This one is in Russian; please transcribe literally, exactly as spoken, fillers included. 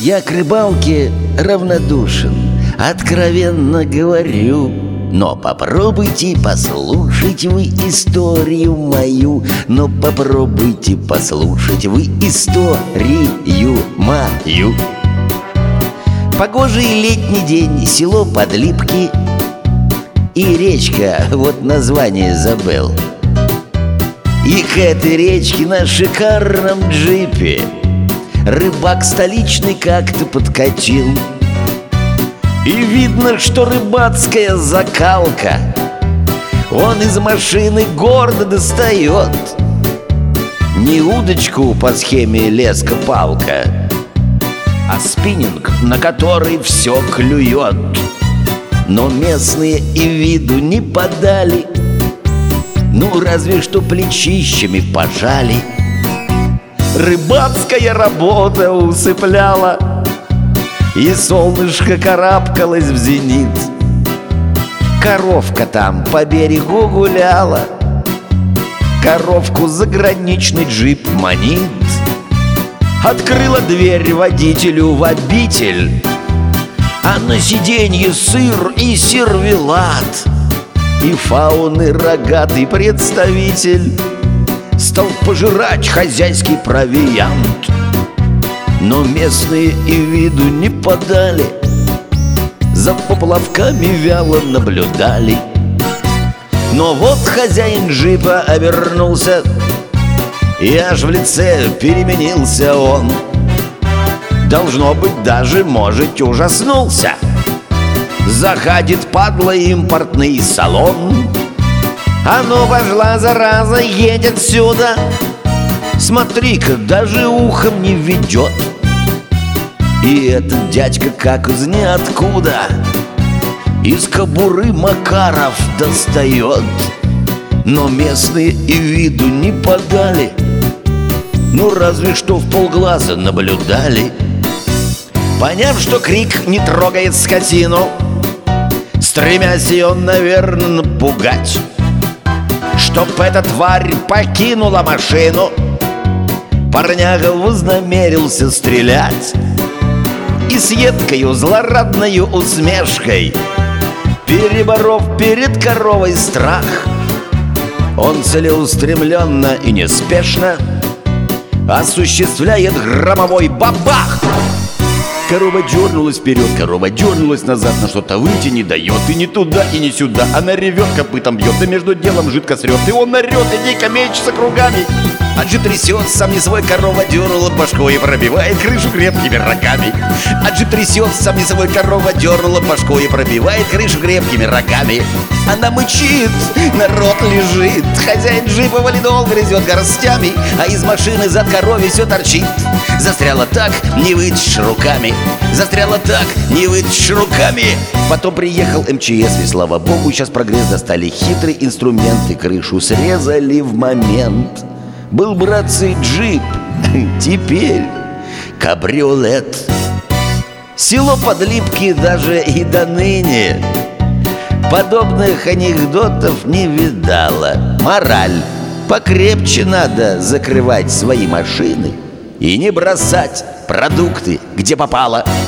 Я к рыбалке равнодушен, откровенно говорю. Но попробуйте послушать вы историю мою. Но попробуйте послушать вы историю мою. Погожий летний день, село Подлипки и речка, вот название забыл. И к этой речке на шикарном джипе рыбак столичный как-то подкатил. И видно, что рыбацкая закалка. Он из машины гордо достает не удочку по схеме леска-палка, а спиннинг, на который все клюет. Но местные и виду не подали, ну разве что плечищами пожали. Рыбацкая работа усыпляла, и солнышко карабкалось в зенит. Коровка там по берегу гуляла, коровку заграничный джип манит. Открыла дверь водителю в обитель, а на сиденье сыр и сервелат. И фауны рогатый представитель стал пожирать хозяйский провиант. Но местные и виду не подали, за поплавками вяло наблюдали. Но вот хозяин джипа обернулся, и аж в лице переменился он. Должно быть, даже, может, ужаснулся. Заходит падла импортный салон. А ну, пошла, зараза, едет сюда. Смотри-ка, даже ухом не ведет. И этот дядька как из ниоткуда из кобуры Макаров достает. Но местные и виду не подали, ну разве что в полглаза наблюдали. Поняв, что крик не трогает скотину, стремясь ее, наверное, напугать, чтоб эта тварь покинула машину, парняга вознамерился стрелять. И с едкою злорадною усмешкой, переборов перед коровой страх, он целеустремленно и неспешно осуществляет громовой бабах. Корова дернулась вперед, корова дернулась назад, на что-то выйти не дает. И не туда, и не сюда, она ревет, копытом бьет, и между делом жидко срет. И он орет, и дико мечется кругами. А джип трясется, сам не свой, корова дернула башкой и пробивает крышу крепкими рогами. А джип трясется, сам не свой, корова дернула башкой и пробивает крышу крепкими рогами. Она мычит, народ лежит, хозяин джипа валидол грызет горстями, а из машины зад корове все торчит. Застряла так, не вытащишь руками. Застряла так, не вытащишь руками. Потом приехал эм че эс, и слава богу, сейчас прогресс, достали хитрые инструменты, крышу срезали в момент. Был, братцы, джип, теперь кабриолет. Село Подлипки даже и до ныне подобных анекдотов не видало. Мораль: покрепче надо закрывать свои машины и не бросать продукты где попало.